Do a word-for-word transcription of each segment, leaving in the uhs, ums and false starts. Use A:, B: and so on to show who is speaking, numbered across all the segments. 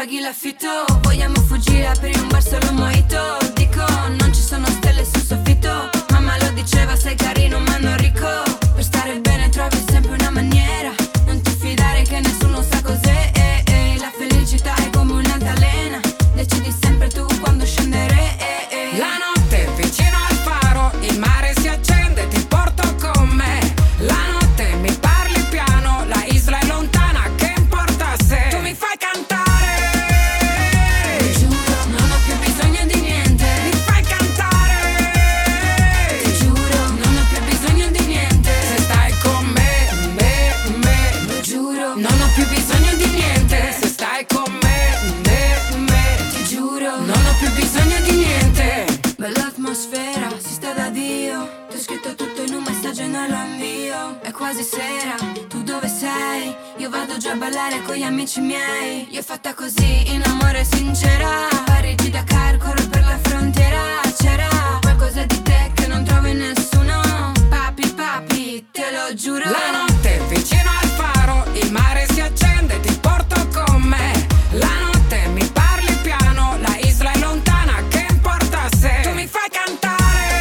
A: paghi l'affitto. Vogliamo fuggire, aprire un bar solo mojito. Dico, non ci sono stelle sul soffitto. Mamma lo diceva, sei carino ma non ricco. Per stare bene trovi sempre una maniera. Non ti fidare che nessuno sa cos'è, eh, eh. La felicità è come un'altalena. Decidi sempre tu quando scendere, eh, eh.
B: La notte vicino al faro, il mare si accende, ti porto con me. La notte mi parli piano, la isla è lontana, che importa se tu mi fai cantare.
A: Ti giuro, non ho più bisogno di niente.
B: Mi fai cantare.
A: Ti giuro, non ho più bisogno di niente.
B: Se stai con me, me, me.
A: Lo giuro,
B: Non ho più bisogno di niente. Se stai con me, me, me.
A: ti giuro,
B: Non ho più bisogno di niente.
A: bella atmosfera, si sta da Dio. Ti ho scritto tutto in un messaggio e non lo invio. È quasi sera, tu dove sei? Io vado già a ballare con gli amici miei. Io fatta così, in amore sincera. Parigi, Dakar, corro per la frontiera. C'era qualcosa di te che non trovo in nessuno. Papi, papi, te lo giuro.
B: La notte vicino al faro, il mare si accende, ti porto con me. La notte mi parli piano, la isla è lontana, che importa se tu mi fai cantare.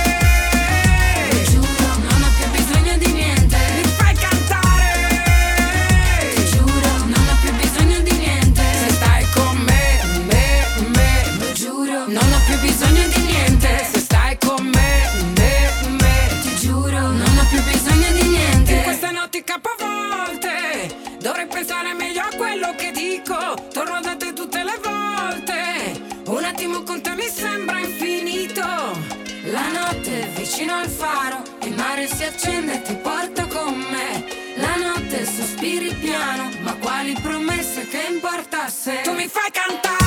A: Ti giuro, non ho più bisogno di niente.
B: Mi fai cantare.
A: Ti giuro, non ho più bisogno di niente.
B: Se stai con me, me, me.
A: Lo giuro,
B: Non ho più bisogno di niente. Se stai con me, me, me.
A: ti giuro, non ho più bisogno di niente.
B: In queste notti capovolte dovrei pensare meglio a quello che dico. Torno da te tutte le volte. Un attimo con te mi sembra infinito.
A: La notte è vicino al faro, il mare si accende e ti porto con me. La notte sospiri piano, ma quali promesse, che importa se
B: Tu mi fai cantare.